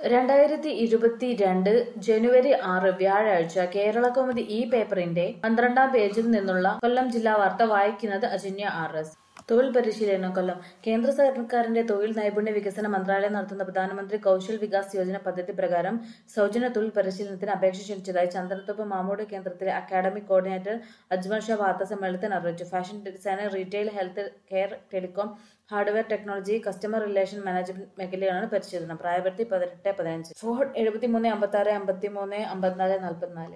2022 ജനുവരി 6 വ്യാഴാഴ്ച കേരളകൗമുദി ഈ പേപ്പറിന്റെ 12-ാം പേജിൽ നിന്നുള്ള കൊല്ലം ജില്ലാ വാർത്ത വായിക്കുന്നത് അജന്യ RS. തൊഴിൽ പരിശീലനം കൊല്ലം. കേന്ദ്ര സർക്കാരിന്റെ തൊഴിൽ നൈപുണ്യ വികസന മന്ത്രാലയം നടത്തുന്ന പ്രധാനമന്ത്രി കൗശൽ വികാസ് യോജന പദ്ധതി പ്രകാരം സൗജന്യ തൊഴിൽ പരിശീലനത്തിന് അപേക്ഷ ക്ഷണിച്ചതായി ചന്ദനത്തോപ്പ് മാമൂട് കേന്ദ്രത്തിലെ അക്കാഡമിക് കോർഡിനേറ്റർ അജ്മൽ ഷാ വാർത്താസമ്മേളനത്തിൽ അറിയിച്ചു. Fashion designer, retail, health care, telecom, hardware technology, customer relation management മേഖലയിലാണ് പരിശീലനം. പ്രായപരിധി 18-15. ഫോൺ 73 56 53 54 44.